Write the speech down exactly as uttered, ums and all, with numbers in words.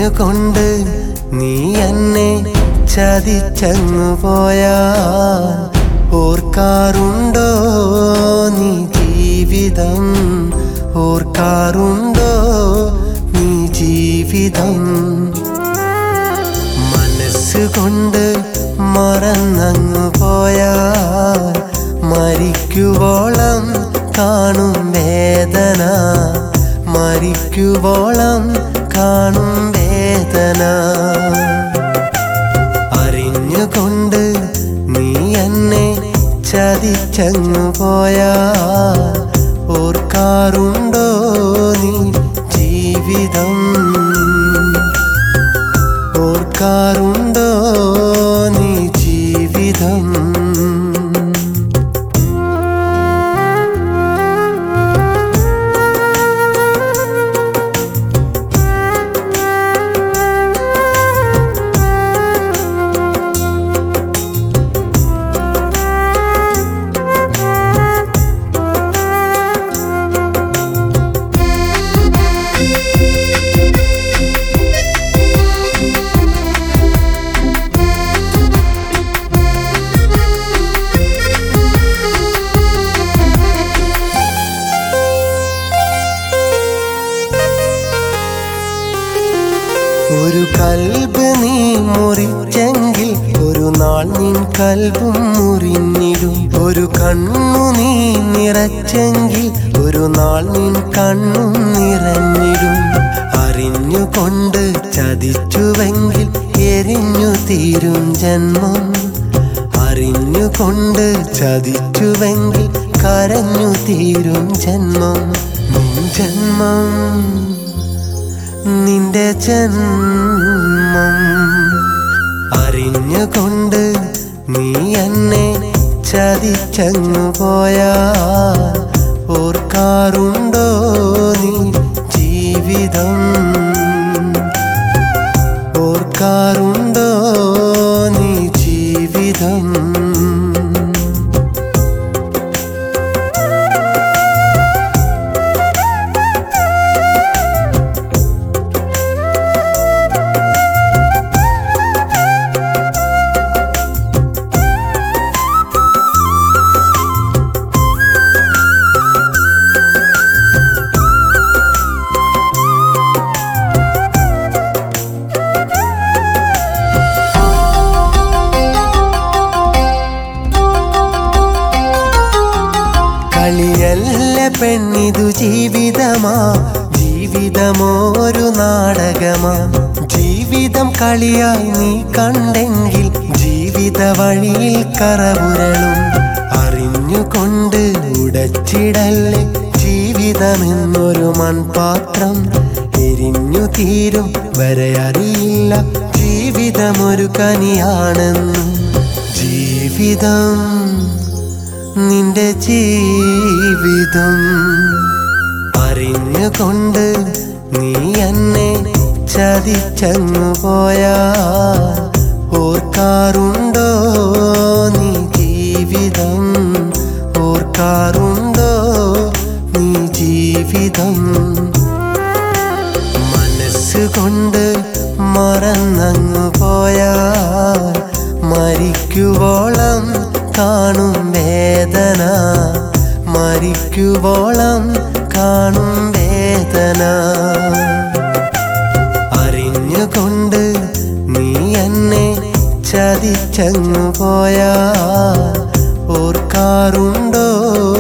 അറിഞ്ഞുകൊണ്ട് നീ എന്നെ ചതിച്ചങ്ങു പോയാൽ ഓർക്കാറുണ്ടോ നീ ജീവിതം? ഓർക്കാറുണ്ടോ നീ ജീവിതം? മനസ്സുകൊണ്ട് മറന്നങ്ങു പോയാൽ മരിക്കുവോളം കാണും വേദന, മരിക്കുവോളം കാണും വേദന. അറിഞ്ഞുകൊണ്ട് നീ എന്നെ ചതിച്ചങ്ങു പോയാൽ ഓർക്കാറുണ്ടോ നീ ജീവിതം? ഓർക്കാറുണ്ടോ നീ ജീവിതം? ഒരു കൽബ് നീ മുറിച്ചെങ്കിൽ ഒരു നാൾ നിൻ കൽബും മുറിഞ്ഞിടും. ഒരു കണ്ണു നീ നിറച്ചെങ്കിൽ ഒരു നാൾ നിൻ കണ്ണും നിറഞ്ഞിടും. അറിഞ്ഞുകൊണ്ട് ചതിച്ചുവെങ്കിൽ എരിഞ്ഞു തീരും ജന്മം. അറിഞ്ഞുകൊണ്ട് ചതിച്ചുവെങ്കിൽ കരഞ്ഞു തീരും ജന്മം. നിൻ ജന്മം, നിന്റെ ജന്മം. അറിഞ്ഞുകൊണ്ട് നീ എന്നെ ചതിച്ചങ്ങു പോയാൽ ഓർക്കാറുണ്ടോ നീ ജീവിതം? ഓർക്കാറുണ്ടോ നീ ജീവിതം? കളിയല്ല പെണ്ണിതു ജീവിതമാ, ജീവിതമോ ഒരു നാടകമാ. ജീവിതം കളിയായി നീ കണ്ടെങ്കിൽ ജീവിത വഴിയിൽ കറപുരളും. അറിഞ്ഞുകൊണ്ട് ഉടച്ചിടല്ലേ ജീവിതമെന്നൊരു മൺപാത്രം. എരിഞ്ഞു തീരും വരെ അറിയില്ല ജീവിതമൊരു കനിയാണെന്ന്. ജീവിതം, നിന്റെ ജീവിതം. അറിഞ്ഞുകൊണ്ട് നീ എന്നെ ചതിച്ചങ്ങു പോയാൽ ഓർക്കാറുണ്ടോ നീ ജീവിതം? ഓർക്കാറുണ്ടോ നീ ജീവിതം? മനസ്സുകൊണ്ട് മറന്നങ്ങു പോയാൽ മരിക്കുവോളം കാണും വേദന, മരിക്കുവോളം കാണും വേദന. അറിഞ്ഞുകൊണ്ട് നീ എന്നെ ചതിച്ചങ്ങു പോയാൽ ഓർക്കാറുണ്ടോ